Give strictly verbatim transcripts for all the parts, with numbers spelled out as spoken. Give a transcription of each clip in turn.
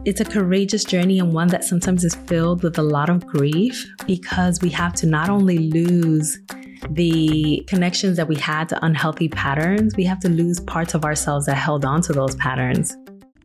It's a courageous journey and one that sometimes is filled with a lot of grief because we have to not only lose the connections that we had to unhealthy patterns, we have to lose parts of ourselves that held on to those patterns.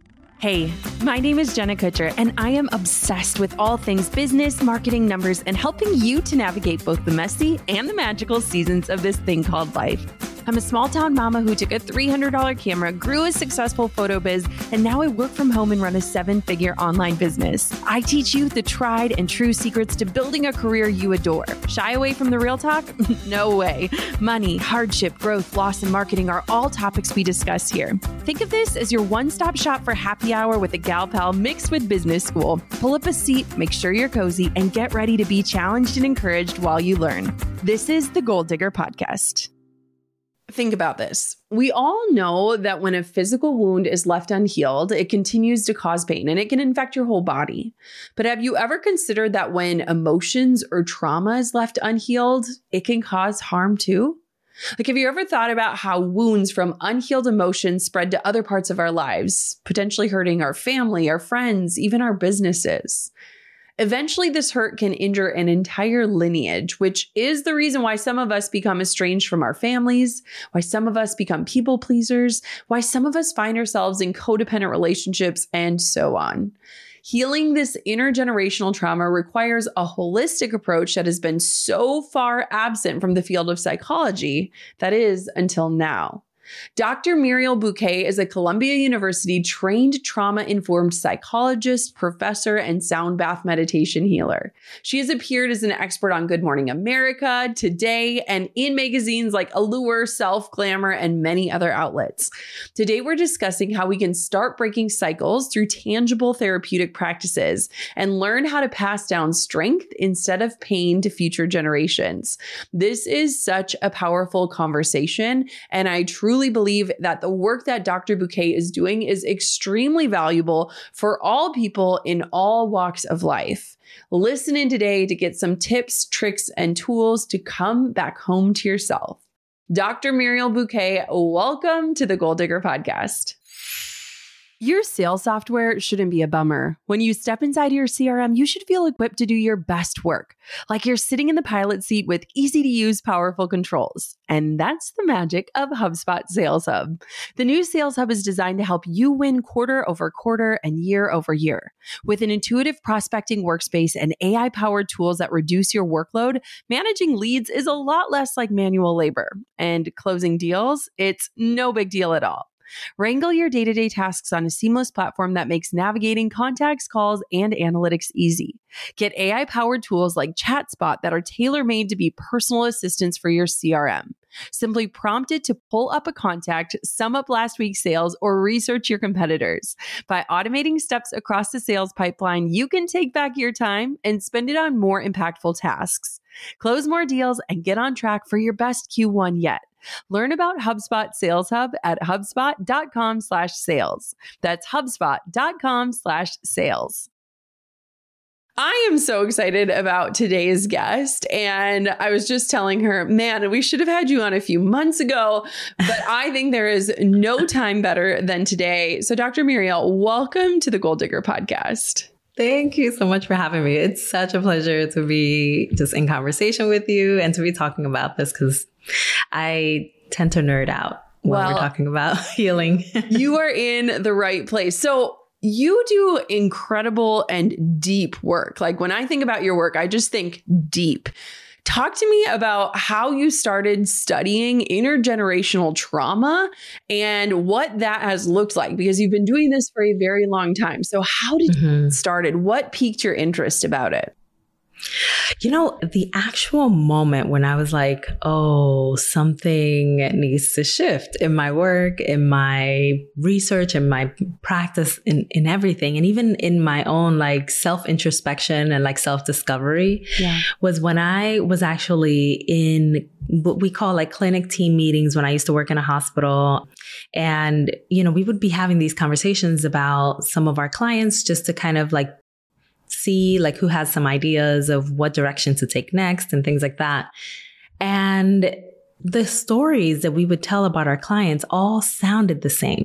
Hey, my name is Jenna Kutcher, and I am obsessed with all things business, marketing, numbers, and helping you to navigate both the messy and the magical seasons of this thing called life. I'm a small town mama who took a three hundred dollars camera, grew a successful photo biz, and now I work from home and run a seven-figure online business. I teach you the tried and true secrets to building a career you adore. Shy away from the real talk? No way. Money, hardship, growth, loss, and marketing are all topics we discuss here. Think of this as your one-stop shop for happy hour with a gal pal mixed with business school. Pull up a seat, make sure you're cozy, and get ready to be challenged and encouraged while you learn. This is the Goal Digger Podcast. Think about this. We all know that when a physical wound is left unhealed, it continues to cause pain and it can infect your whole body. But have you ever considered that when emotions or trauma is left unhealed, it can cause harm too? Like, have you ever thought about how wounds from unhealed emotions spread to other parts of our lives, potentially hurting our family, our friends, even our businesses? Eventually, this hurt can injure an entire lineage, which is the reason why some of us become estranged from our families, why some of us become people pleasers, why some of us find ourselves in codependent relationships, and so on. Healing this intergenerational trauma requires a holistic approach that has been so far absent from the field of psychology, that is, until now. Doctor Muriel Buquet is a Columbia University trained trauma-informed psychologist, professor, and sound bath meditation healer. She has appeared as an expert on Good Morning America, Today, and in magazines like Allure, Self, Glamour, and many other outlets. Today, we're discussing how we can start breaking cycles through tangible therapeutic practices and learn how to pass down strength instead of pain to future generations. This is such a powerful conversation, and I truly believe that the work that Doctor Buquet is doing is extremely valuable for all people in all walks of life. Listen in today to get some tips, tricks, and tools to come back home to yourself. Doctor Muriel Buquet, welcome to the Goal Digger Podcast. Your sales software shouldn't be a bummer. When you step inside your C R M, you should feel equipped to do your best work, like you're sitting in the pilot seat with easy-to-use, powerful controls. And that's the magic of HubSpot Sales Hub. The new Sales Hub is designed to help you win quarter over quarter and year over year. With an intuitive prospecting workspace and A I-powered tools that reduce your workload, managing leads is a lot less like manual labor. And closing deals, it's no big deal at all. Wrangle your day-to-day tasks on a seamless platform that makes navigating contacts, calls, and analytics easy. Get A I-powered tools like ChatSpot that are tailor-made to be personal assistants for your C R M. Simply prompt it to pull up a contact, sum up last week's sales, or research your competitors. By automating steps across the sales pipeline, you can take back your time and spend it on more impactful tasks. Close more deals and get on track for your best Q one yet. Learn about HubSpot Sales Hub at HubSpot.com slash sales. That's HubSpot.com slash sales. I am so excited about today's guest. And I was just telling her, man, we should have had you on a few months ago, but I think there is no time better than today. So Doctor Muriel, welcome to the Goal Digger Podcast. Thank you so much for having me. It's such a pleasure to be just in conversation with you and to be talking about this because I tend to nerd out when well, we're talking about healing. You are in the right place. So you do incredible and deep work. Like when I think about your work, I just think deep. Talk to me about how you started studying intergenerational trauma and what that has looked like, because you've been doing this for a very long time. So how did mm-hmm. you get started? What piqued your interest about it? You know, the actual moment when I was like, oh, something needs to shift in my work, in my research, in my practice, in, in everything, and even in my own like self-introspection and like self-discovery yeah. was when I was actually in what we call like clinic team meetings when I used to work in a hospital. And, you know, we would be having these conversations about some of our clients just to kind of like see like who has some ideas of what direction to take next and things like that. And the stories that we would tell about our clients all sounded the same.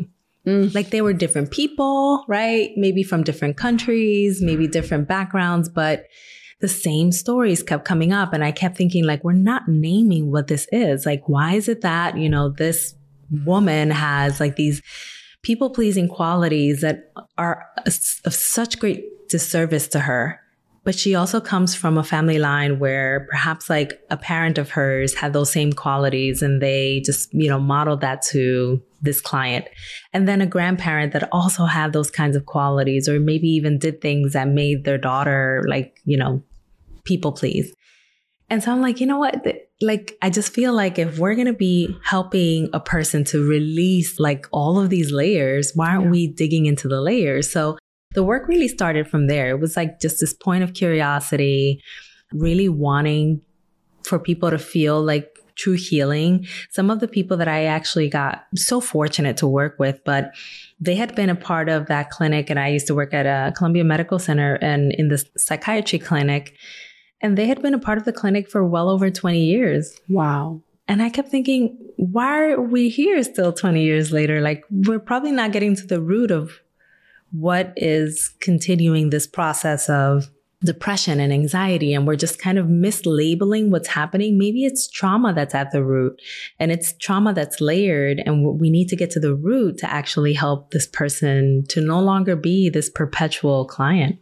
Mm. Like they were different people, right? Maybe from different countries, maybe different backgrounds, but the same stories kept coming up. And I kept thinking like, we're not naming what this is. Like, why is it that, you know, this woman has like these people pleasing qualities that are of such great disservice to her? But she also comes from a family line where perhaps like a parent of hers had those same qualities and they just, you know, modeled that to this client. And then a grandparent that also had those kinds of qualities, or maybe even did things that made their daughter like, you know, people please. And so I'm like, you know what? Like, I just feel like if we're going to be helping a person to release like all of these layers, why aren't yeah. we digging into the layers? So the work really started from there. It was like just this point of curiosity, really wanting for people to feel like true healing. Some of the people that I actually got so fortunate to work with, but they had been a part of that clinic. And I used to work at a Columbia Medical Center and in the psychiatry clinic. And they had been a part of the clinic for well over twenty years. Wow. And I kept thinking, why are we here still twenty years later? Like, we're probably not getting to the root of what is continuing this process of depression and anxiety. And we're just kind of mislabeling what's happening. Maybe it's trauma that's at the root, and it's trauma that's layered. And we need to get to the root to actually help this person to no longer be this perpetual client.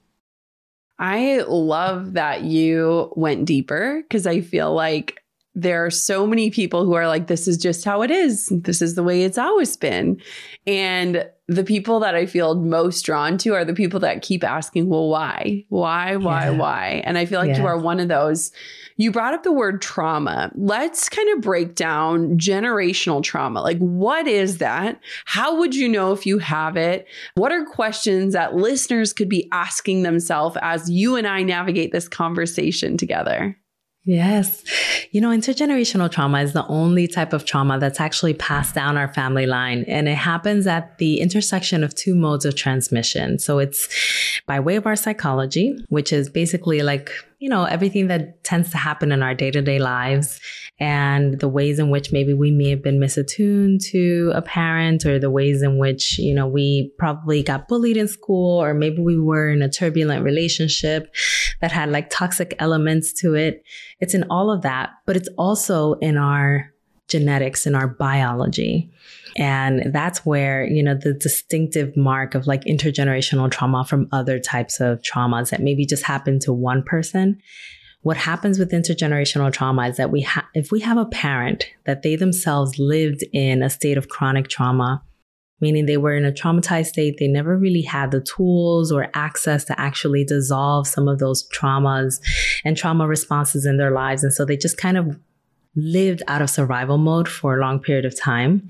I love that you went deeper, because I feel like there are so many people who are like, this is just how it is. This is the way it's always been. And the people that I feel most drawn to are the people that keep asking, well, why, why, why, yeah. why? And I feel like yeah. you are one of those. You brought up the word trauma. Let's kind of break down generational trauma. Like, what is that? How would you know if you have it? What are questions that listeners could be asking themselves as you and I navigate this conversation together? Yes. You know, intergenerational trauma is the only type of trauma that's actually passed down our family line. And it happens at the intersection of two modes of transmission. So it's by way of our psychology, which is basically like, you know, everything that tends to happen in our day-to-day lives, and the ways in which maybe we may have been misattuned to a parent, or the ways in which, you know, we probably got bullied in school, or maybe we were in a turbulent relationship that had like toxic elements to it. It's in all of that, but it's also in our genetics, in our biology. And that's where, you know, the distinctive mark of like intergenerational trauma from other types of traumas that maybe just happen to one person. What happens with intergenerational trauma is that we have, if we have a parent that they themselves lived in a state of chronic trauma, meaning they were in a traumatized state, they never really had the tools or access to actually dissolve some of those traumas and trauma responses in their lives. And so they just kind of lived out of survival mode for a long period of time.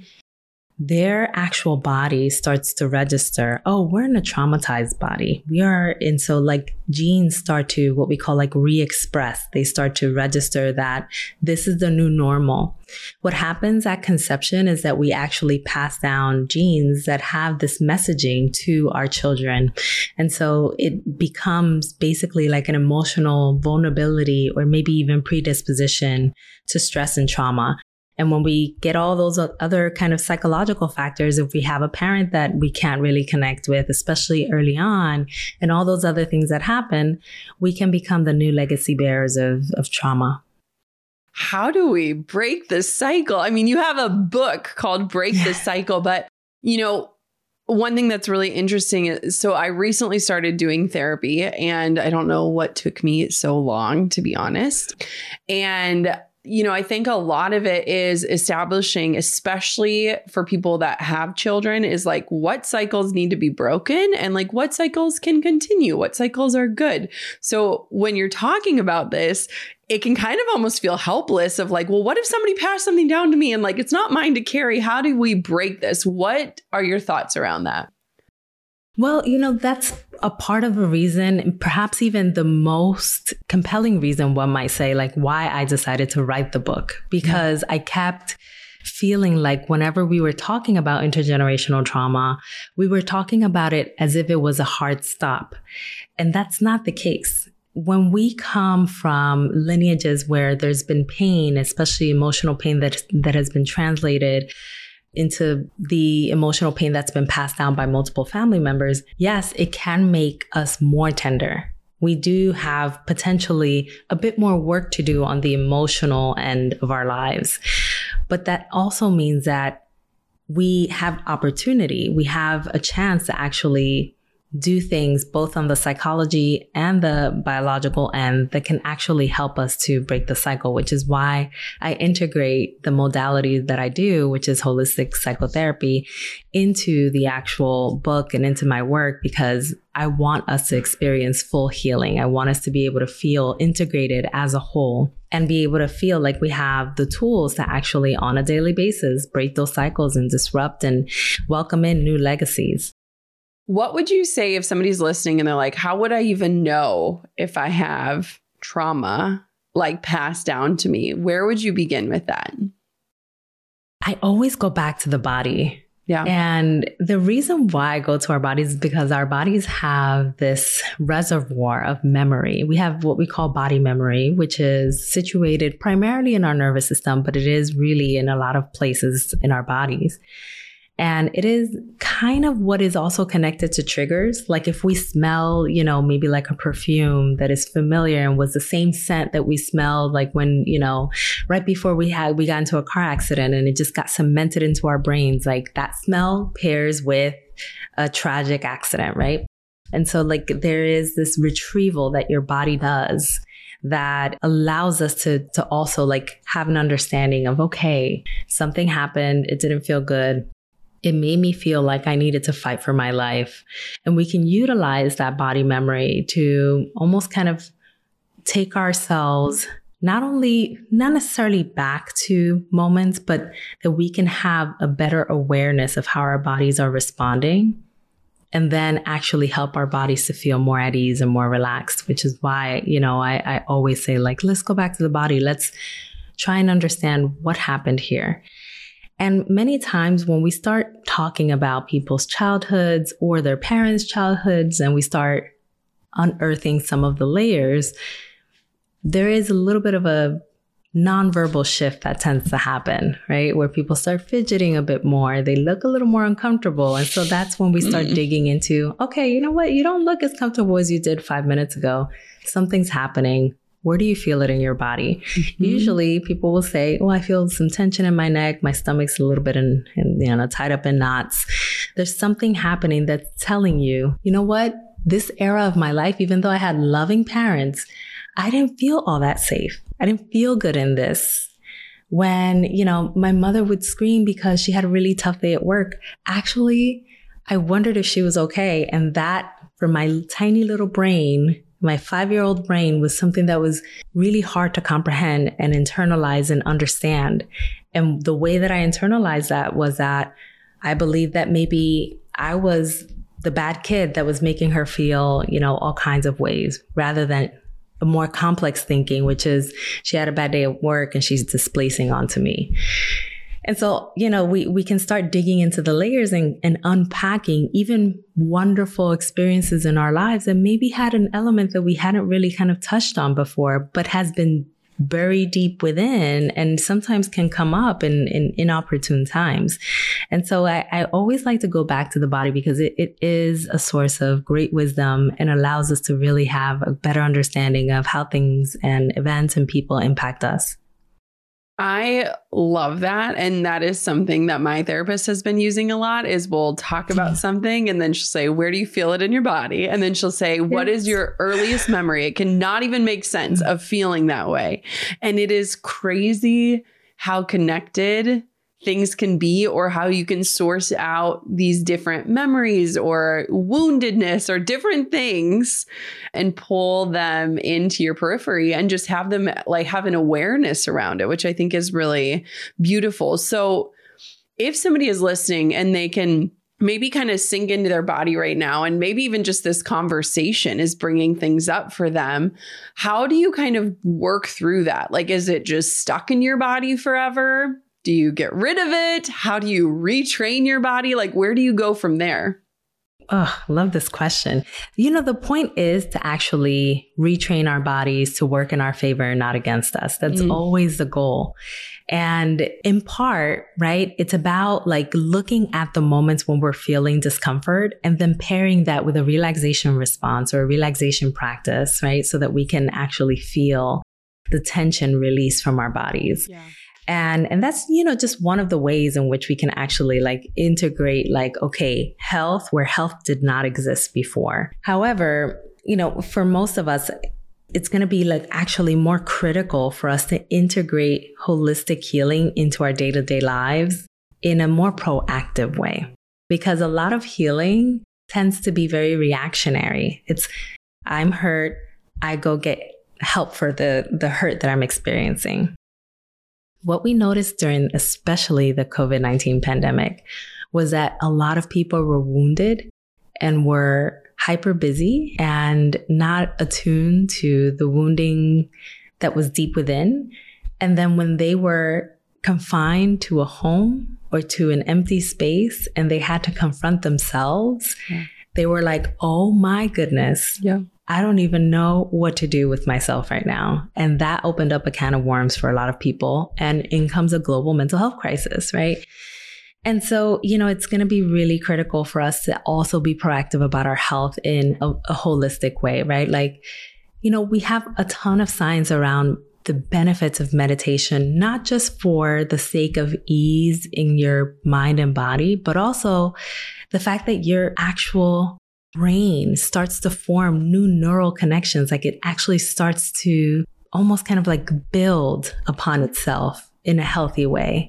Their actual body starts to register, oh, we're in a traumatized body. We are in, so like genes start to what we call like re-express. They start to register that this is the new normal. What happens at conception is that we actually pass down genes that have this messaging to our children. And so it becomes basically like an emotional vulnerability, or maybe even predisposition to stress and trauma. And when we get all those other kind of psychological factors, if we have a parent that we can't really connect with, especially early on, and all those other things that happen, we can become the new legacy bearers of, of trauma. How do we break this cycle? I mean, you have a book called Break the Cycle, but, you know, one thing that's really interesting is, so I recently started doing therapy, and I don't know what took me so long, to be honest. And you know, I think a lot of it is establishing, especially for people that have children, is like what cycles need to be broken and like what cycles can continue, what cycles are good. So when you're talking about this, it can kind of almost feel helpless of like, well, what if somebody passed something down to me and like, it's not mine to carry? How do we break this? What are your thoughts around that? Well, you know, that's a part of a reason, perhaps even the most compelling reason, one might say, like why I decided to write the book, because yeah. I kept feeling like whenever we were talking about intergenerational trauma, we were talking about it as if it was a hard stop. And that's not the case. When we come from lineages where there's been pain, especially emotional pain that, that has been translated into the emotional pain that's been passed down by multiple family members, yes, it can make us more tender. We do have potentially a bit more work to do on the emotional end of our lives. But that also means that we have opportunity. We have a chance to actually do things both on the psychology and the biological end that can actually help us to break the cycle, which is why I integrate the modalities that I do, which is holistic psychotherapy, into the actual book and into my work, because I want us to experience full healing. I want us to be able to feel integrated as a whole and be able to feel like we have the tools to actually on a daily basis break those cycles and disrupt and welcome in new legacies. What would you say if somebody's listening and they're like, how would I even know if I have trauma like passed down to me? Where would you begin with that? I always go back to the body. Yeah. And the reason why I go to our bodies is because our bodies have this reservoir of memory. We have what we call body memory, which is situated primarily in our nervous system, but it is really in a lot of places in our bodies. And it is kind of what is also connected to triggers. Like if we smell, you know, maybe like a perfume that is familiar and was the same scent that we smelled like when, you know, right before we had, we got into a car accident and it just got cemented into our brains. Like that smell pairs with a tragic accident, right? And so like there is this retrieval that your body does that allows us to, to also like have an understanding of, okay, something happened. It didn't feel good. It made me feel like I needed to fight for my life. And we can utilize that body memory to almost kind of take ourselves not only, not necessarily back to moments, but that we can have a better awareness of how our bodies are responding and then actually help our bodies to feel more at ease and more relaxed, which is why, you know, I, I always say like, let's go back to the body. Let's try and understand what happened here. And many times when we start talking about people's childhoods or their parents' childhoods, and we start unearthing some of the layers, there is a little bit of a nonverbal shift that tends to happen, right? Where people start fidgeting a bit more. They look a little more uncomfortable. And so that's when we start digging into, okay, you know what? You don't look as comfortable as you did five minutes ago. Something's happening. Where do you feel it in your body? Mm-hmm. Usually people will say, oh, I feel some tension in my neck. My stomach's a little bit in, in, you know, tied up in knots. There's something happening that's telling you, you know what? This era of my life, even though I had loving parents, I didn't feel all that safe. I didn't feel good in this. When, you know, my mother would scream because she had a really tough day at work. Actually, I wondered if she was okay. And that, for my tiny little brain, my five-year-old brain, was something that was really hard to comprehend and internalize and understand. And the way that I internalized that was that I believed that maybe I was the bad kid that was making her feel, you know, all kinds of ways, rather than a more complex thinking, which is she had a bad day at work and she's displacing onto me. And so, you know, we, we can start digging into the layers and, and unpacking even wonderful experiences in our lives that maybe had an element that we hadn't really kind of touched on before, but has been buried deep within and sometimes can come up in, in inopportune times. And so I, I always like to go back to the body because it, it is a source of great wisdom and allows us to really have a better understanding of how things and events and people impact us. I love that. And that is something that my therapist has been using a lot is we'll talk about something and then she'll say, where do you feel it in your body? And then she'll say, what is your earliest memory? It cannot even make sense of feeling that way. And it is crazy how connected things can be, or how you can source out these different memories or woundedness or different things and pull them into your periphery and just have them like have an awareness around it, which I think is really beautiful. So if somebody is listening and they can maybe kind of sink into their body right now, and maybe even just this conversation is bringing things up for them, how do you kind of work through that? Like, is it just stuck in your body forever? Do you get rid of it? How do you retrain your body? Like, where do you go from there? Oh, love this question. You know, the point is to actually retrain our bodies to work in our favor and not against us. That's mm. always the goal. And in part, right, it's about like looking at the moments when we're feeling discomfort and then pairing that with a relaxation response or a relaxation practice, right? So that we can actually feel the tension release from our bodies. Yeah. And, and that's, you know, just one of the ways in which we can actually like integrate like, okay, health where health did not exist before. However, you know, for most of us, it's going to be like actually more critical for us to integrate holistic healing into our day-to-day lives in a more proactive way, because a lot of healing tends to be very reactionary. It's, I'm hurt, I go get help for the, the hurt that I'm experiencing. What we noticed during especially the COVID nineteen pandemic was that a lot of people were wounded and were hyper busy and not attuned to the wounding that was deep within. And then when they were confined to a home or to an empty space and they had to confront themselves, yeah. they were like, oh my goodness. Yeah. I don't even know what to do with myself right now. And that opened up a can of worms for a lot of people. And in comes a global mental health crisis, right? And so, you know, it's going to be really critical for us to also be proactive about our health in a, a holistic way, right? Like, you know, we have a ton of science around the benefits of meditation, not just for the sake of ease in your mind and body, but also the fact that your actual brain starts to form new neural connections. Like it actually starts to almost kind of like build upon itself in a healthy way.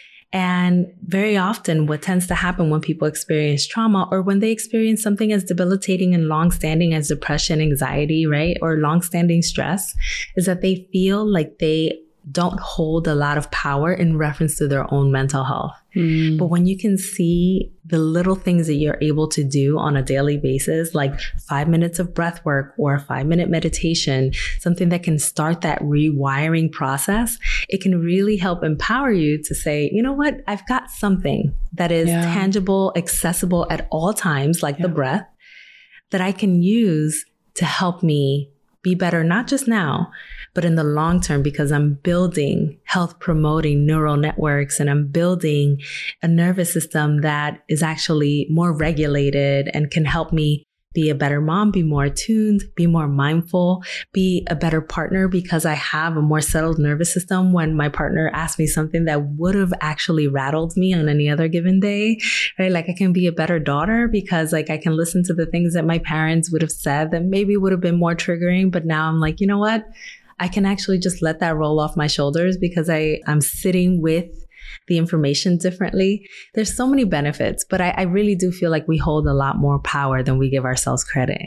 And very often what tends to happen when people experience trauma or when they experience something as debilitating and longstanding as depression, anxiety, right? Or longstanding stress is that they feel like they don't hold a lot of power in reference to their own mental health. Mm. But when you can see the little things that you're able to do on a daily basis, like five minutes of breath work or a five minute meditation, something that can start that rewiring process, it can really help empower you to say, you know what, I've got something that is yeah. tangible, accessible at all times, like yeah. the breath, that I can use to help me be better, not just now, but in the long term, because I'm building health promoting neural networks and I'm building a nervous system that is actually more regulated and can help me be a better mom, be more attuned, be more mindful, be a better partner because I have a more settled nervous system when my partner asks me something that would have actually rattled me on any other given day, right? Like I can be a better daughter because like I can listen to the things that my parents would have said that maybe would have been more triggering. But now I'm like, you know what? I can actually just let that roll off my shoulders because I, I'm sitting with the information differently. There's so many benefits, but I, I really do feel like we hold a lot more power than we give ourselves credit.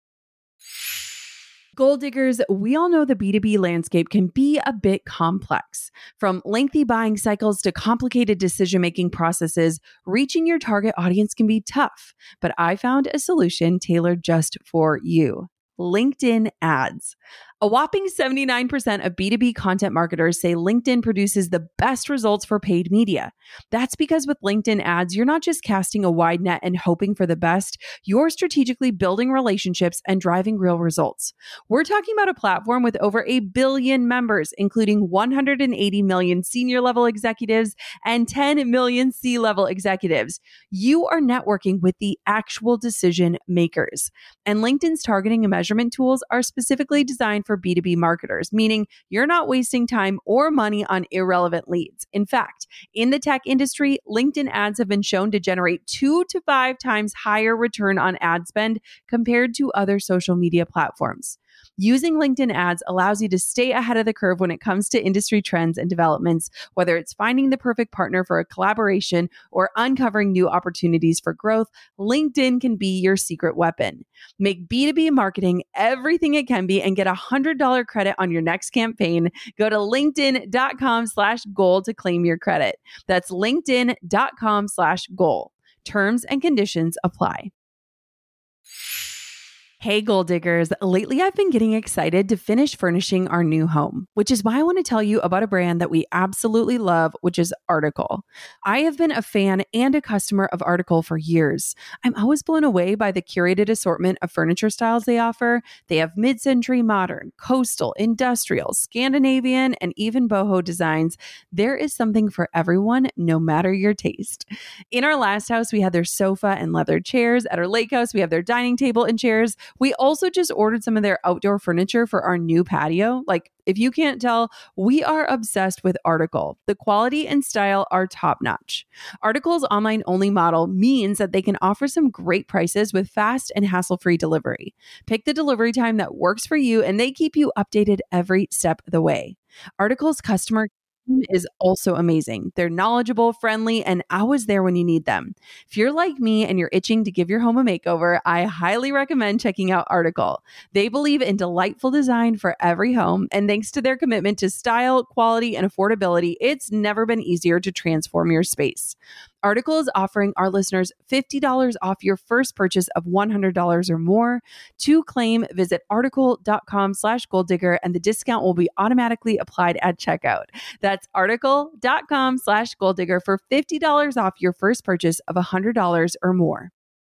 Goal diggers, we all know the B two B landscape can be a bit complex. From lengthy buying cycles to complicated decision-making processes, reaching your target audience can be tough. But I found a solution tailored just for you. LinkedIn ads. A whopping seventy-nine percent of B two B content marketers say LinkedIn produces the best results for paid media. That's because with LinkedIn ads, you're not just casting a wide net and hoping for the best, you're strategically building relationships and driving real results. We're talking about a platform with over a billion members, including one hundred eighty million senior level executives and ten million C-level executives. You are networking with the actual decision makers. And LinkedIn's targeting and measurement tools are specifically designed for B two B marketers, meaning you're not wasting time or money on irrelevant leads. In fact, in the tech industry, LinkedIn ads have been shown to generate two to five times higher return on ad spend compared to other social media platforms. Using LinkedIn ads allows you to stay ahead of the curve when it comes to industry trends and developments, whether it's finding the perfect partner for a collaboration or uncovering new opportunities for growth. LinkedIn can be your secret weapon. Make B two B marketing everything it can be and get a one hundred dollars credit on your next campaign. Go to linkedin.com slash goal to claim your credit. That's linkedin.com slash goal. Terms and conditions apply. Hey, Goal Diggers. Lately, I've been getting excited to finish furnishing our new home, which is why I want to tell you about a brand that we absolutely love, which is Article. I have been a fan and a customer of Article for years. I'm always blown away by the curated assortment of furniture styles they offer. They have mid-century modern, coastal, industrial, Scandinavian, and even boho designs. There is something for everyone, no matter your taste. In our last house, we had their sofa and leather chairs. At our lake house, we have their dining table and chairs. We also just ordered some of their outdoor furniture for our new patio. Like, if you can't tell, we are obsessed with Article. The quality and style are top notch. Article's online only model means that they can offer some great prices with fast and hassle-free delivery. Pick the delivery time that works for you, and they keep you updated every step of the way. Article's customer is also amazing. They're knowledgeable, friendly, and always there when you need them. If you're like me and you're itching to give your home a makeover, I highly recommend checking out Article. They believe in delightful design for every home, and thanks to their commitment to style, quality, and affordability, it's never been easier to transform your space. Article is offering our listeners fifty dollars off your first purchase of one hundred dollars or more. To claim, visit article.com slash goal digger, and the discount will be automatically applied at checkout. That's article.com slash goal digger for fifty dollars off your first purchase of one hundred dollars or more.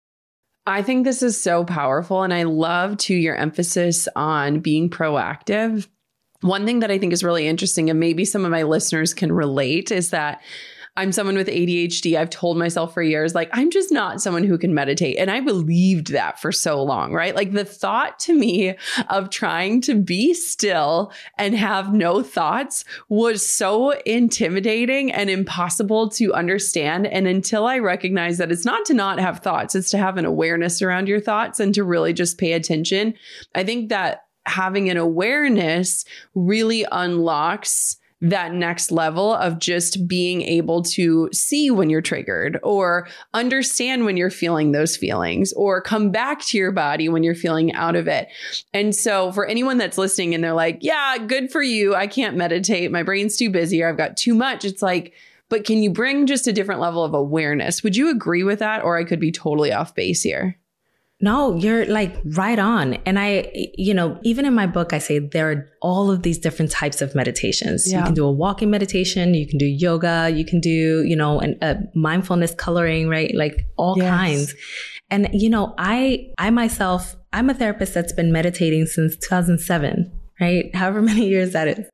I think this is so powerful, and I love to your emphasis on being proactive. One thing that I think is really interesting, and maybe some of my listeners can relate, is that I'm someone with A D H D. I've told myself for years, like, I'm just not someone who can meditate. And I believed that for so long, right? Like, the thought to me of trying to be still and have no thoughts was so intimidating and impossible to understand. And until I recognized that it's not to not have thoughts, it's to have an awareness around your thoughts and to really just pay attention. I think that having an awareness really unlocks that next level of just being able to see when you're triggered, or understand when you're feeling those feelings, or come back to your body when you're feeling out of it. And so for anyone that's listening and they're like, yeah, good for you, I can't meditate, my brain's too busy, or I've got too much. It's like, but can you bring just a different level of awareness? Would you agree with that? Or I could be totally off base here. No, you're like right on. And I, you know, even in my book, I say there are all of these different types of meditations. Yeah. You can do a walking meditation, you can do yoga, you can do, you know, an, a mindfulness coloring, right? Like all yes. kinds. And, you know, I, I myself, I'm a therapist that's been meditating since two thousand seven, right? However many years that is.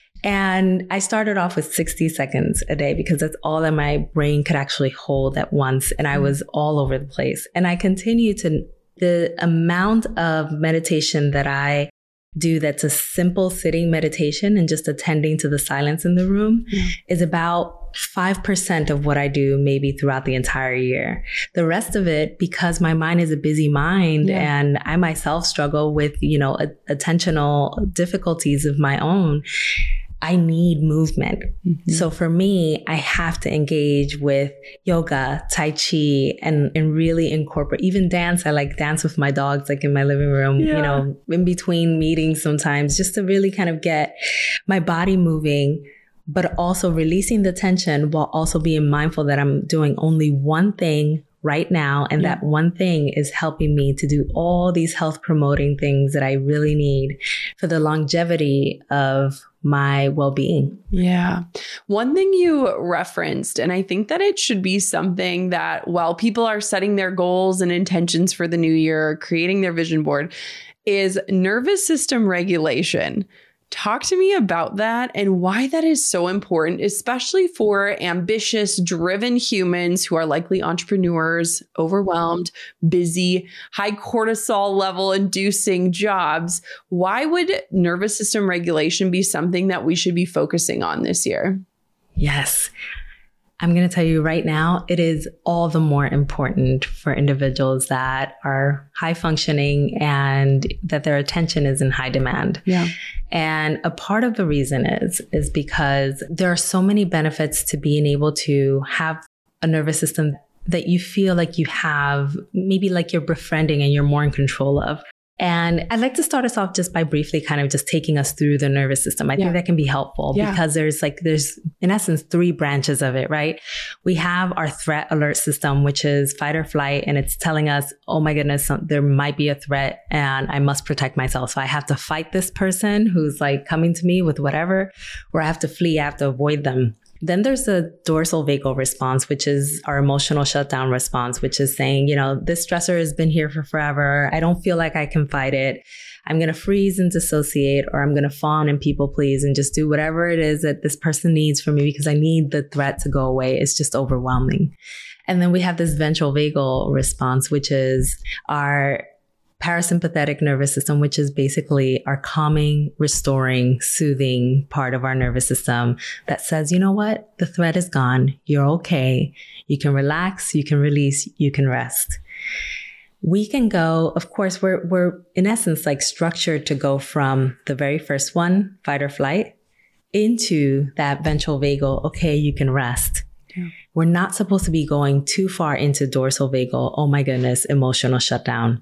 And I started off with sixty seconds a day because that's all that my brain could actually hold at once. And I was all over the place. And I continue to, the amount of meditation that I do that's a simple sitting meditation and just attending to the silence in the room yeah. is about five percent of what I do maybe throughout the entire year. The rest of it, because my mind is a busy mind yeah. and I myself struggle with, you know, a- attentional difficulties of my own, I need movement. Mm-hmm. So for me, I have to engage with yoga, Tai Chi, and, and really incorporate even dance. I like dance with my dogs, like in my living room, yeah. you know, in between meetings sometimes, just to really kind of get my body moving, but also releasing the tension while also being mindful that I'm doing only one thing right now. And yeah. that one thing is helping me to do all these health promoting things that I really need for the longevity of my well-being. Yeah. One thing you referenced, and I think that it should be something that while people are setting their goals and intentions for the new year, creating their vision board, is nervous system regulation. Talk to me about that and why that is so important, especially for ambitious, driven humans who are likely entrepreneurs, overwhelmed, busy, high cortisol level inducing jobs. Why would nervous system regulation be something that we should be focusing on this year? Yes. I'm going to tell you right now, it is all the more important for individuals that are high functioning and that their attention is in high demand. Yeah. And a part of the reason is, is because there are so many benefits to being able to have a nervous system that you feel like you have, maybe like you're befriending and you're more in control of. And I'd like to start us off just by briefly kind of just taking us through the nervous system. I yeah. think that can be helpful yeah. because there's like, there's in essence, three branches of it, right? We have our threat alert system, which is fight or flight. And it's telling us, oh my goodness, there might be a threat and I must protect myself. So I have to fight this person who's like coming to me with whatever, or I have to flee, I have to avoid them. Then there's the dorsal vagal response, which is our emotional shutdown response, which is saying, you know, this stressor has been here for forever. I don't feel like I can fight it. I'm going to freeze and dissociate, or I'm going to fawn and people please and just do whatever it is that this person needs from me because I need the threat to go away. It's just overwhelming. And then we have this ventral vagal response, which is our parasympathetic nervous system, which is basically our calming, restoring, soothing part of our nervous system that says, you know what? The threat is gone. You're okay. You can relax. You can release. You can rest. We can go, of course, we're, we're in essence like structured to go from the very first one, fight or flight, into that ventral vagal. Okay, you can rest. Yeah. We're not supposed to be going too far into dorsal vagal. Oh my goodness, emotional shutdown.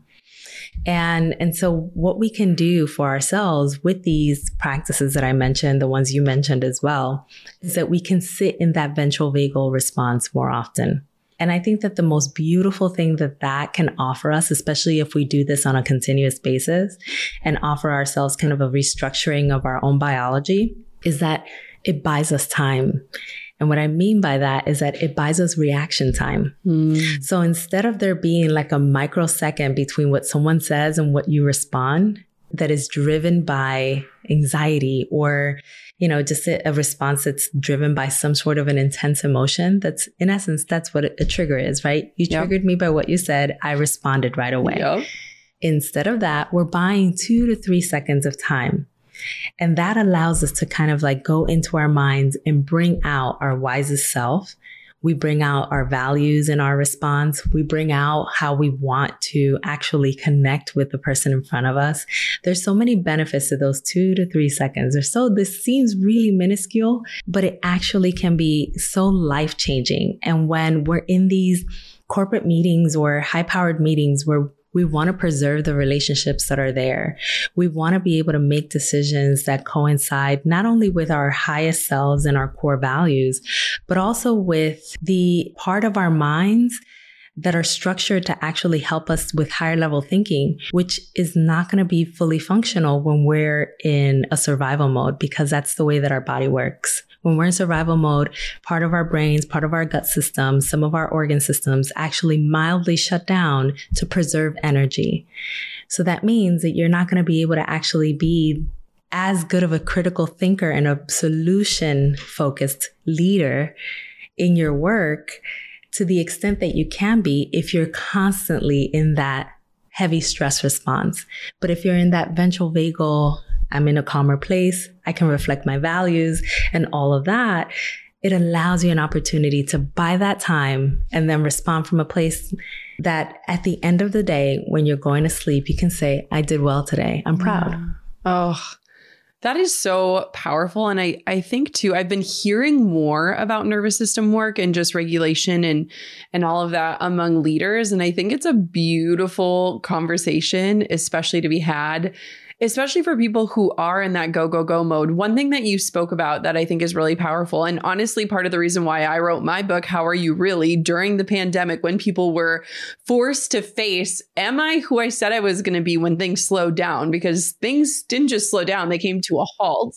And, and so what we can do for ourselves with these practices that I mentioned, the ones you mentioned as well, is that we can sit in that ventral vagal response more often. And I think that the most beautiful thing that that can offer us, especially if we do this on a continuous basis and offer ourselves kind of a restructuring of our own biology, is that it buys us time. And what I mean by that is that it buys us reaction time. Mm. So instead of there being like a microsecond between what someone says and what you respond that is driven by anxiety or, you know, just a, a response that's driven by some sort of an intense emotion, that's in essence, that's what a, a trigger is, right? You yep. triggered me by what you said. I responded right away. Yep. Instead of that, we're buying two to three seconds of time. And that allows us to kind of like go into our minds and bring out our wisest self. We bring out our values in our response. We bring out how we want to actually connect with the person in front of us. There's so many benefits to those two to three seconds or so. This seems really minuscule, but it actually can be so life-changing. And when we're in these corporate meetings or high-powered meetings where we want to preserve the relationships that are there. We want to be able to make decisions that coincide not only with our highest selves and our core values, but also with the part of our minds that are structured to actually help us with higher level thinking, which is not going to be fully functional when we're in a survival mode, because that's the way that our body works. When we're in survival mode, part of our brains, part of our gut system, some of our organ systems actually mildly shut down to preserve energy. So that means that you're not going to be able to actually be as good of a critical thinker and a solution-focused leader in your work to the extent that you can be if you're constantly in that heavy stress response. But if you're in that ventral vagal, I'm in a calmer place, I can reflect my values and all of that, it allows you an opportunity to buy that time and then respond from a place that at the end of the day, when you're going to sleep, you can say, I did well today. I'm proud. Yeah. Oh, that is so powerful. And I, I think too, I've been hearing more about nervous system work and just regulation and, and all of that among leaders. And I think it's a beautiful conversation, especially to be had, especially for people who are in that go, go, go mode. One thing that you spoke about that I think is really powerful, and honestly, part of the reason why I wrote my book, How Are You Really, during the pandemic, when people were forced to face, am I who I said I was going to be when things slowed down? Because things didn't just slow down, they came to a halt.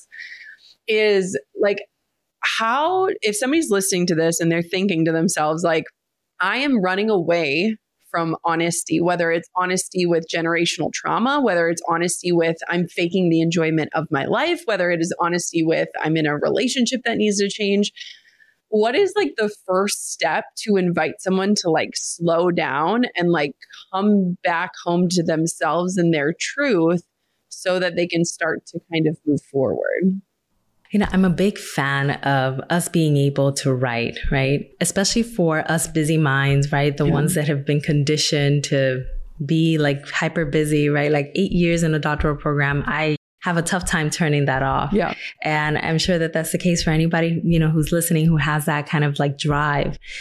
Is like, how, if somebody's listening to this and they're thinking to themselves, like, I am running away from honesty, whether it's honesty with generational trauma, whether it's honesty with I'm faking the enjoyment of my life, whether it is honesty with I'm in a relationship that needs to change. What is like the first step to invite someone to like slow down and like come back home to themselves and their truth so that they can start to kind of move forward? You know, I'm a big fan of us being able to write, right? Especially for us busy minds, right? The yeah. ones that have been conditioned to be like hyper busy, right? Like eight years in a doctoral program, I have a tough time turning that off. Yeah. And I'm sure that that's the case for anybody, you know, who's listening, who has that kind of like drive.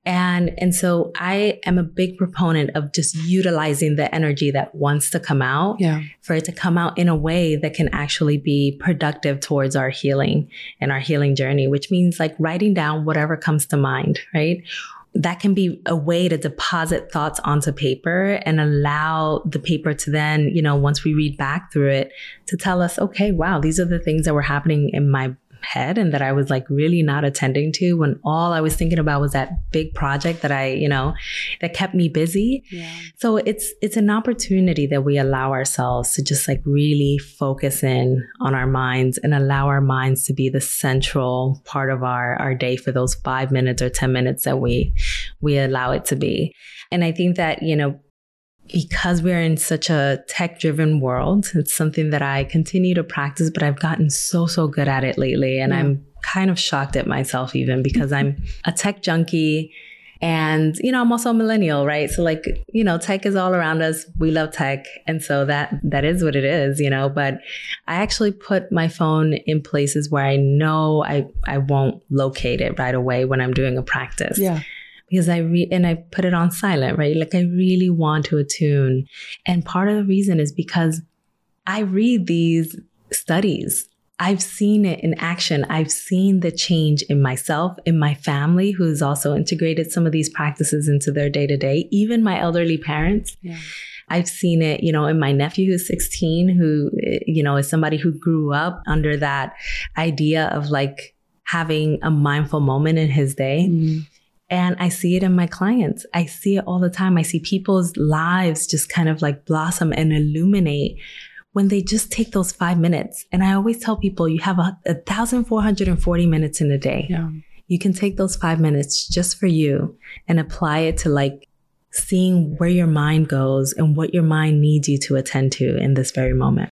And, and so I am a big proponent of just utilizing the energy that wants to come out yeah. for it to come out in a way that can actually be productive towards our healing and our healing journey, which means like writing down whatever comes to mind, right? That can be a way to deposit thoughts onto paper and allow the paper to then, you know, once we read back through it, to tell us, okay, wow, these are the things that were happening in my head and that I was like really not attending to when all I was thinking about was that big project that I, you know, that kept me busy. Yeah. So it's, it's an opportunity that we allow ourselves to just like really focus in on our minds and allow our minds to be the central part of our, our day for those five minutes or ten minutes that we, we allow it to be. And I think that, you know, because we're in such a tech-driven world, it's something that I continue to practice, but I've gotten so, so good at it lately. And yeah. I'm kind of shocked at myself even because I'm a tech junkie and, you know, I'm also a millennial, right? So like, you know, tech is all around us. We love tech. And so that, that is what it is, you know, but I actually put my phone in places where I know I, I won't locate it right away when I'm doing a practice. Yeah. Because I re- and I put it on silent, right? Like I really want to attune. And part of the reason is because I read these studies. I've seen it in action. I've seen the change in myself, in my family, who's also integrated some of these practices into their day to day, even my elderly parents. Yeah. I've seen it, you know, in my nephew who's sixteen, who, you know, is somebody who grew up under that idea of like having a mindful moment in his day. Mm-hmm. And I see it in my clients. I see it all the time. I see people's lives just kind of like blossom and illuminate when they just take those five minutes. And I always tell people you have a, a one thousand four hundred forty minutes in a day. Yeah. You can take those five minutes just for you and apply it to like seeing where your mind goes and what your mind needs you to attend to in this very moment.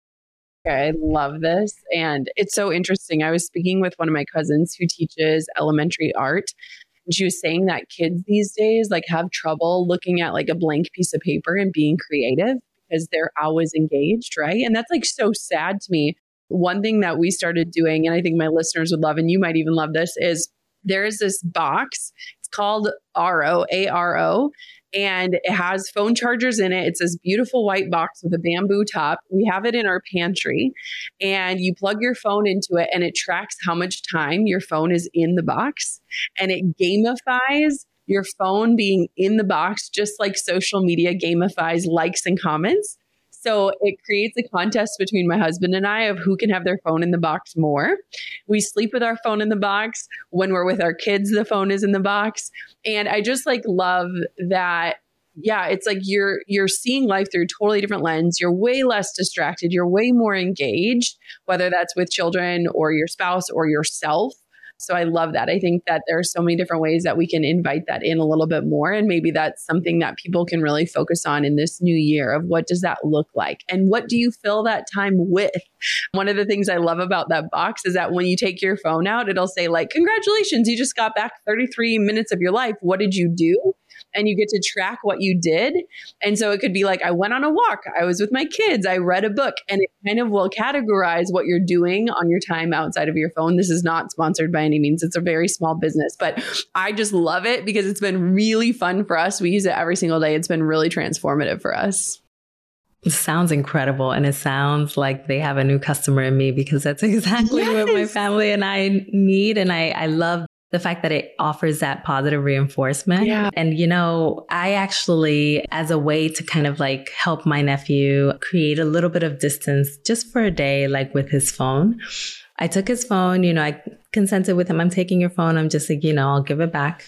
I love this. And it's so interesting. I was speaking with one of my cousins who teaches elementary art. And she was saying that kids these days like have trouble looking at like a blank piece of paper and being creative because they're always engaged, right? And that's like so sad to me. One thing that we started doing, and I think my listeners would love, and you might even love this, is there is this box. It's called Aro, A R O. And it has phone chargers in it. It's this beautiful white box with a bamboo top. We have it in our pantry. And you plug your phone into it and it tracks how much time your phone is in the box. And it gamifies your phone being in the box, just like social media gamifies likes and comments. So it creates a contest between my husband and I of who can have their phone in the box more. We sleep with our phone in the box. When we're with our kids, the phone is in the box. And I just like love that. Yeah, it's like you're you're seeing life through a totally different lens. You're way less distracted. You're way more engaged, whether that's with children or your spouse or yourself. So I love that. I think that there are so many different ways that we can invite that in a little bit more. And maybe that's something that people can really focus on in this new year of what does that look like? And what do you fill that time with? One of the things I love about that box is that when you take your phone out, it'll say like, congratulations, you just got back thirty-three minutes of your life. What did you do? And you get to track what you did. And so it could be like, I went on a walk. I was with my kids. I read a book. And it kind of will categorize what you're doing on your time outside of your phone. This is not sponsored by any means. It's a very small business. But I just love it because it's been really fun for us. We use it every single day. It's been really transformative for us. It sounds incredible. And it sounds like they have a new customer in me because that's exactly yes. what my family and I need. And I, I love the fact that it offers that positive reinforcement. Yeah. And, you know, I actually, as a way to kind of like help my nephew create a little bit of distance just for a day, like with his phone, I took his phone, you know, I consented with him. I'm taking your phone. I'm just like, you know, I'll give it back.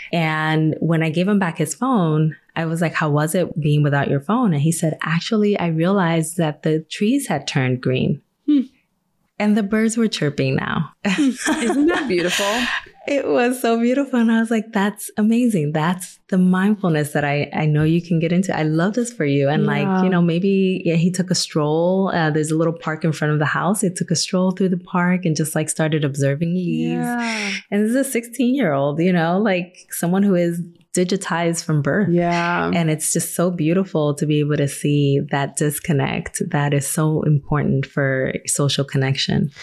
And when I gave him back his phone, I was like, how was it being without your phone? And he said, actually, I realized that the trees had turned green. Hmm. And the birds were chirping now. Isn't that beautiful? It was so beautiful. And I was like, that's amazing. That's the mindfulness that I, I know you can get into. I love this for you. And yeah. like, you know, maybe yeah, he took a stroll. Uh, there's a little park in front of the house. He took a stroll through the park and just like started observing leaves. Yeah. And this is a sixteen year old, you know, like someone who is digitized from birth. Yeah. And it's just so beautiful to be able to see that disconnect that is so important for social connection.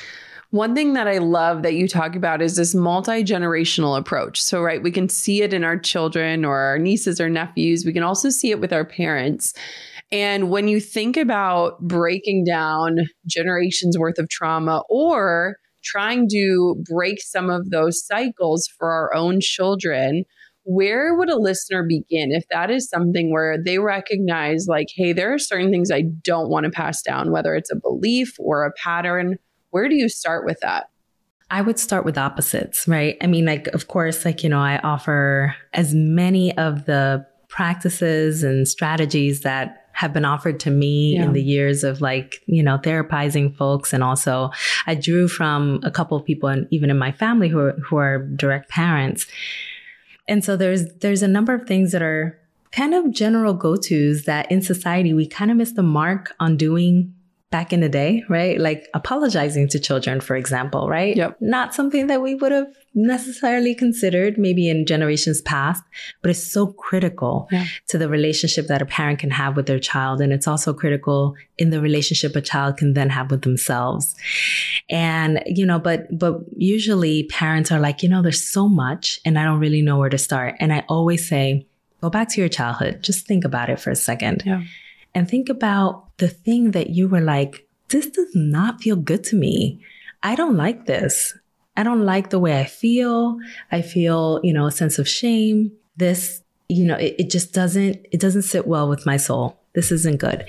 One thing that I love that you talk about is this multi-generational approach. So, right, we can see it in our children or our nieces or nephews. We can also see it with our parents. And when you think about breaking down generations worth of trauma or trying to break some of those cycles for our own children, where would a listener begin if that is something where they recognize like, hey, there are certain things I don't want to pass down, whether it's a belief or a pattern? Where do you start with that? I would start with opposites, right? I mean, like, of course, like, you know, I offer as many of the practices and strategies that have been offered to me yeah. in the years of like, you know, therapizing folks. And also I drew from a couple of people and even in my family who are, who are direct parents. And so there's, there's a number of things that are kind of general go-tos that in society, we kind of miss the mark on doing back in the day, right? Like apologizing to children, for example, right? Yep. Not something that we would have necessarily considered maybe in generations past, but it's so critical yeah. to the relationship that a parent can have with their child. And it's also critical in the relationship a child can then have with themselves. And, you know, but, but usually parents are like, you know, there's so much and I don't really know where to start. And I always say, go back to your childhood. Just think about it for a second. Yeah. And think about the thing that you were like, this does not feel good to me. I don't like this. I don't like the way I feel. I feel, you know, a sense of shame. This, you know, it, it just doesn't, it doesn't sit well with my soul. This isn't good.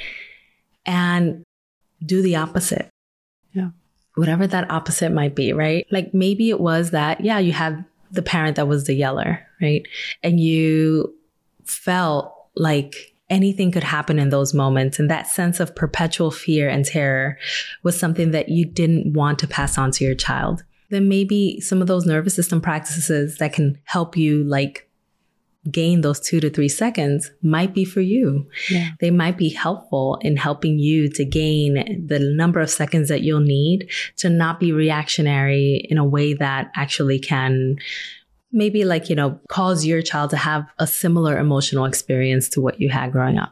And do the opposite. Yeah. Whatever that opposite might be, right? Like maybe it was that, yeah, you had the parent that was the yeller, right? And you felt like anything could happen in those moments. And that sense of perpetual fear and terror was something that you didn't want to pass on to your child. Then maybe some of those nervous system practices that can help you like gain those two to three seconds might be for you. Yeah. They might be helpful in helping you to gain the number of seconds that you'll need to not be reactionary in a way that actually can maybe like, you know, cause your child to have a similar emotional experience to what you had growing up.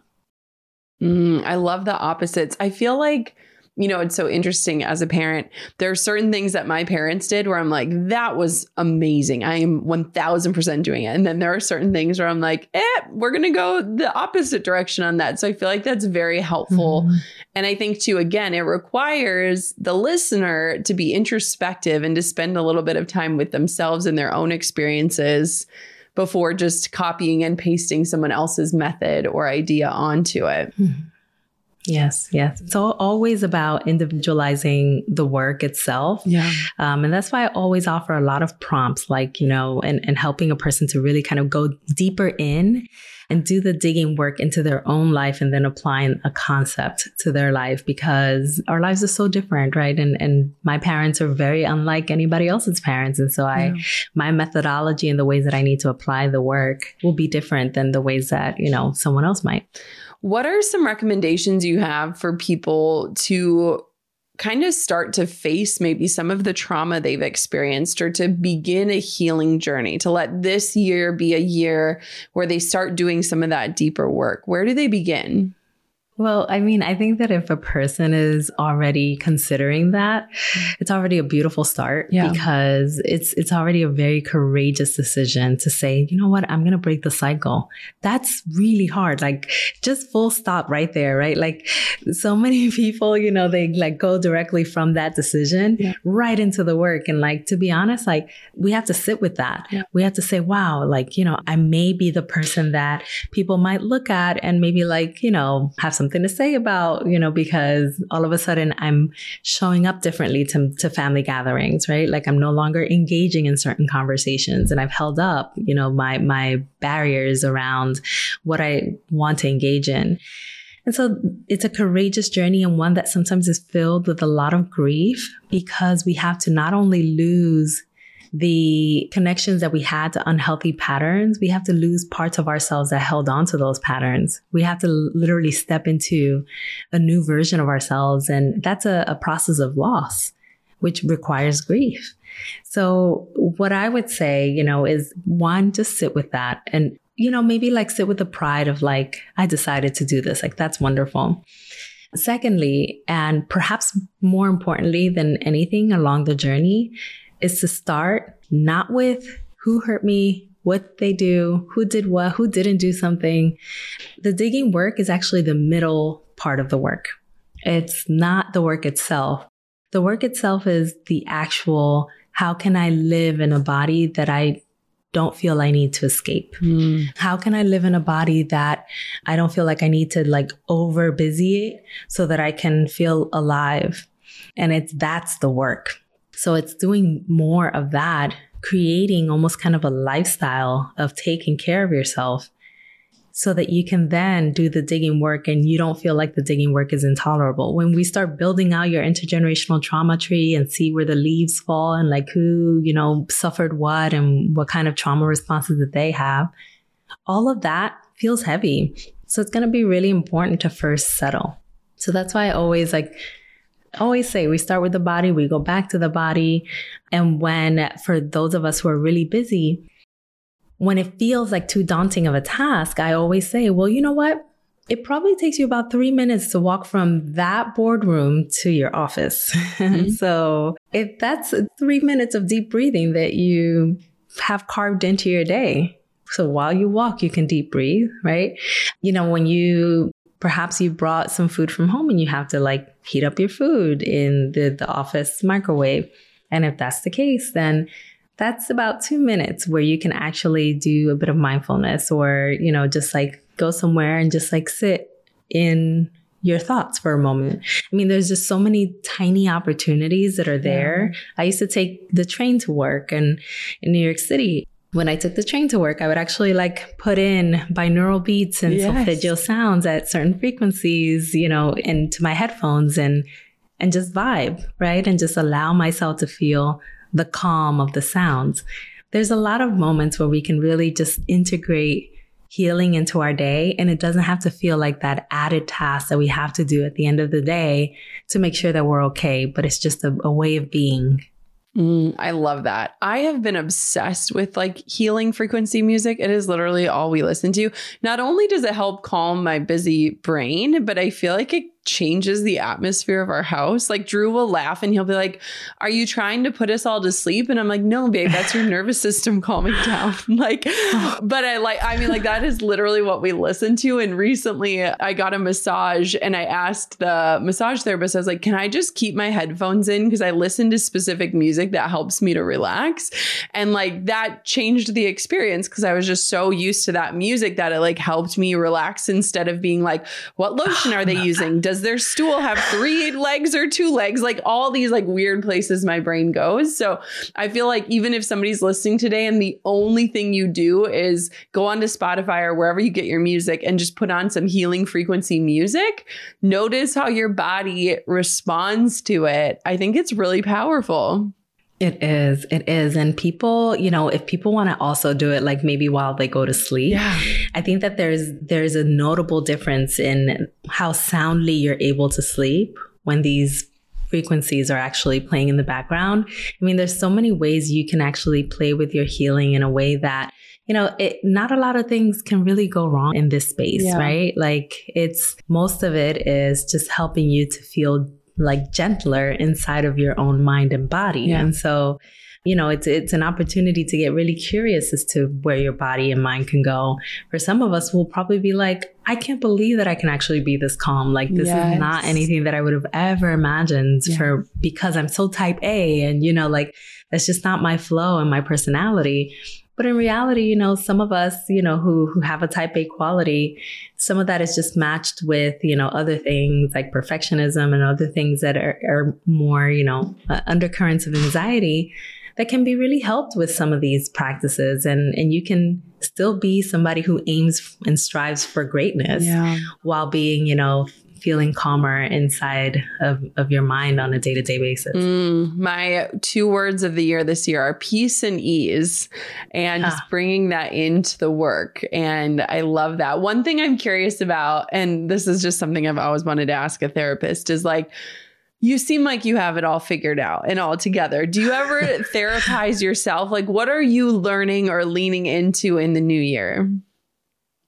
Mm, I love the opposites. I feel like, you know, it's so interesting as a parent. There are certain things that my parents did where I'm like, that was amazing. I am one thousand percent doing it. And then there are certain things where I'm like, eh, we're going to go the opposite direction on that. So I feel like that's very helpful. Mm-hmm. And I think too, again, it requires the listener to be introspective and to spend a little bit of time with themselves and their own experiences before just copying and pasting someone else's method or idea onto it. Mm-hmm. Yes, yes. It's all, always about individualizing the work itself. Yeah. Um, and that's why I always offer a lot of prompts, like, you know, and, and helping a person to really kind of go deeper in and do the digging work into their own life and then applying a concept to their life, because our lives are so different, right? And and my parents are very unlike anybody else's parents. And so I, yeah. my methodology and the ways that I need to apply the work will be different than the ways that, you know, someone else might. What are some recommendations you have for people to kind of start to face maybe some of the trauma they've experienced or to begin a healing journey, to let this year be a year where they start doing some of that deeper work? Where do they begin? Well, I mean, I think that if a person is already considering that, it's already a beautiful start yeah. because it's it's already a very courageous decision to say, you know what, I'm going to break the cycle. That's really hard. Like just full stop right there, right? Like so many people, you know, they like go directly from that decision yeah. right into the work. And like, to be honest, like we have to sit with that. Yeah. We have to say, wow, like, you know, I may be the person that people might look at and maybe like, you know, have some something to say about, you know, because all of a sudden I'm showing up differently to, to family gatherings, right? Like I'm no longer engaging in certain conversations and I've held up, you know, my, my barriers around what I want to engage in. And so it's a courageous journey and one that sometimes is filled with a lot of grief because we have to not only lose the connections that we had to unhealthy patterns, we have to lose parts of ourselves that held on to those patterns. We have to literally step into a new version of ourselves. And that's a, a process of loss, which requires grief. So what I would say, you know, is one, just sit with that and, you know, maybe like sit with the pride of like, I decided to do this. Like, that's wonderful. Secondly, and perhaps more importantly than anything along the journey, is to start not with who hurt me, what they do, who did what, who didn't do something. The digging work is actually the middle part of the work. It's not the work itself. The work itself is the actual, how can I live in a body that I don't feel I need to escape? Mm. How can I live in a body that I don't feel like I need to like over busy it so that I can feel alive? And it's, that's the work. So it's doing more of that, creating almost kind of a lifestyle of taking care of yourself so that you can then do the digging work and you don't feel like the digging work is intolerable. When we start building out your intergenerational trauma tree and see where the leaves fall and like who, you know, suffered what and what kind of trauma responses that they have, all of that feels heavy. So it's going to be really important to first settle. So that's why I always like, always say we start with the body, we go back to the body. And when, for those of us who are really busy, when it feels like too daunting of a task, I always say, well, you know what? It probably takes you about three minutes to walk from that boardroom to your office. Mm-hmm. So if that's three minutes of deep breathing that you have carved into your day. So while you walk, you can deep breathe, right? You know, when you perhaps you brought some food from home and you have to like heat up your food in the, the office microwave. And if that's the case, then that's about two minutes where you can actually do a bit of mindfulness or, you know, just like go somewhere and just like sit in your thoughts for a moment. I mean, there's just so many tiny opportunities that are there. Yeah. I used to take the train to work, and in New York City, when I took the train to work, I would actually like put in binaural beats and yes. solfeggio sounds at certain frequencies, you know, into my headphones and, and just vibe, right? And just allow myself to feel the calm of the sounds. There's a lot of moments where we can really just integrate healing into our day. And it doesn't have to feel like that added task that we have to do at the end of the day to make sure that we're okay. But it's just a, a way of being. Mm, I love that. I have been obsessed with like healing frequency music. It is literally all we listen to. Not only does it help calm my busy brain, but I feel like it changes the atmosphere of our house. Like Drew will laugh and he'll be like, are you trying to put us all to sleep? And I'm like, no, babe, that's your nervous system calming down. Like, but I like, I mean, like that is literally what we listen to. And recently I got a massage and I asked the massage therapist, I was like, can I just keep my headphones in? Because I listen to specific music that helps me to relax. And like that changed the experience because I was just so used to that music that it like helped me relax instead of being like, what lotion are they using? Does their stool have three legs or two legs? Like all these like weird places my brain goes. So I feel like even if somebody's listening today and the only thing you do is go onto Spotify or wherever you get your music and just put on some healing frequency music, notice how your body responds to it. I think it's really powerful. It is. It is. And people, you know, if people want to also do it, like maybe while they go to sleep, yeah. I think that there's, there's a notable difference in how soundly you're able to sleep when these frequencies are actually playing in the background. I mean, there's so many ways you can actually play with your healing in a way that, you know, it, not a lot of things can really go wrong in this space, yeah. right? Like it's, most of it is just helping you to feel like gentler inside of your own mind and body. Yeah. And so, you know, it's it's an opportunity to get really curious as to where your body and mind can go. For some of us, we'll probably be like, I can't believe that I can actually be this calm. Like this yes. is not anything that I would have ever imagined yeah. for because I'm so type A and, you know, like that's just not my flow and my personality. But in reality, you know, some of us, you know, who who have a type A quality, some of that is just matched with, you know, other things like perfectionism and other things that are, are more, you know, uh, undercurrents of anxiety that can be really helped with some of these practices. And, and you can still be somebody who aims and strives for greatness yeah. while being, you know, feeling calmer inside of, of your mind on a day-to-day basis. Mm, my two words of the year this year are peace and ease, and ah. just bringing that into the work. And I love that. One thing I'm curious about, and this is just something I've always wanted to ask a therapist, is like, you seem like you have it all figured out and all together. Do you ever therapize yourself? Like, what are you learning or leaning into in the new year?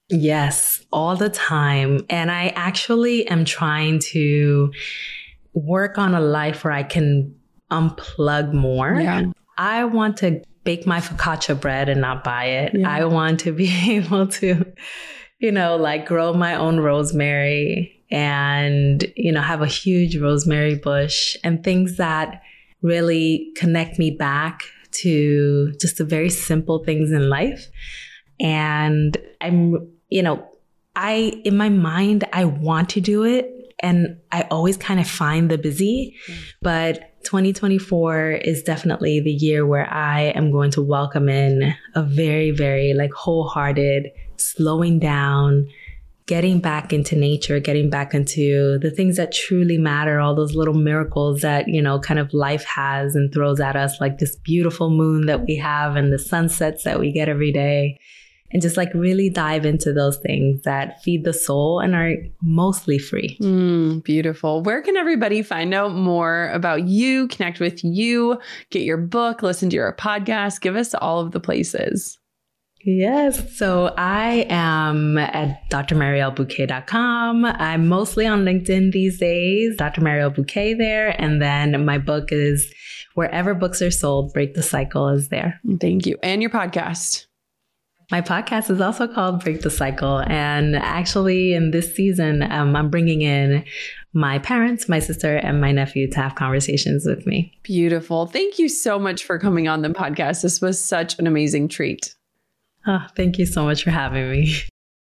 Yes, all the time. And I actually am trying to work on a life where I can unplug more. Yeah. I want to bake my focaccia bread and not buy it. Yeah. I want to be able to, you know, like grow my own rosemary and, you know, have a huge rosemary bush and things that really connect me back to just the very simple things in life. And I'm, you know, I, in my mind, I want to do it. And I always kind of find the busy, mm. but twenty twenty-four is definitely the year where I am going to welcome in a very, very like wholehearted slowing down, getting back into nature, getting back into the things that truly matter, all those little miracles that, you know, kind of life has and throws at us, like this beautiful moon that we have and the sunsets that we get every day. And just like really dive into those things that feed the soul and are mostly free. Mm, beautiful. Where can everybody find out more about you, connect with you, get your book, listen to your podcast? Give us all of the places. Yes. So I am at d r marielle bouquet dot com. I'm mostly on LinkedIn these days, Doctor Marielle Bouquet there. And then my book is wherever books are sold, Break the Cycle is there. Thank you. And your podcast. My podcast is also called Break the Cycle. And actually in this season, um, I'm bringing in my parents, my sister, and my nephew to have conversations with me. Beautiful. Thank you so much for coming on the podcast. This was such an amazing treat. Oh, thank you so much for having me.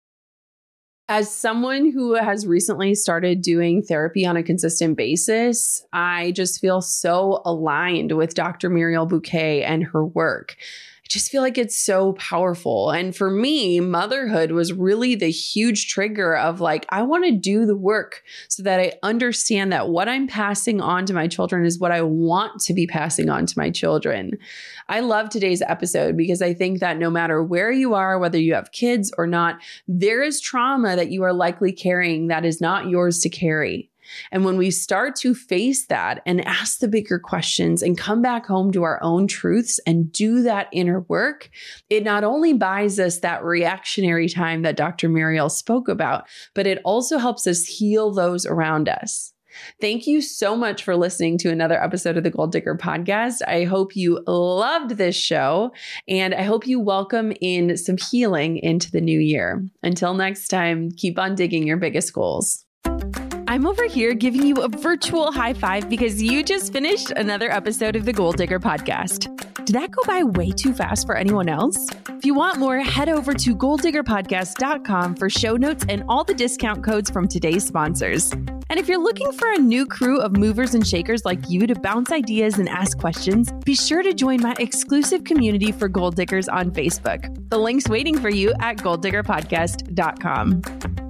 As someone who has recently started doing therapy on a consistent basis, I just feel so aligned with Doctor Marielle Bouquet and her work. I just feel like it's so powerful. And for me, motherhood was really the huge trigger of like, I want to do the work so that I understand that what I'm passing on to my children is what I want to be passing on to my children. I love today's episode because I think that no matter where you are, whether you have kids or not, there is trauma that you are likely carrying that is not yours to carry. And when we start to face that and ask the bigger questions and come back home to our own truths and do that inner work, it not only buys us that reactionary time that Doctor Marielle spoke about, but it also helps us heal those around us. Thank you so much for listening to another episode of the Goal Digger Podcast. I hope you loved this show, and I hope you welcome in some healing into the new year. Until next time, keep on digging your biggest goals. I'm over here giving you a virtual high five because you just finished another episode of the Goal Digger Podcast. Did that go by way too fast for anyone else? If you want more, head over to goal digger podcast dot com for show notes and all the discount codes from today's sponsors. And if you're looking for a new crew of movers and shakers like you to bounce ideas and ask questions, be sure to join my exclusive community for Goal Diggers on Facebook. The link's waiting for you at goal digger podcast dot com.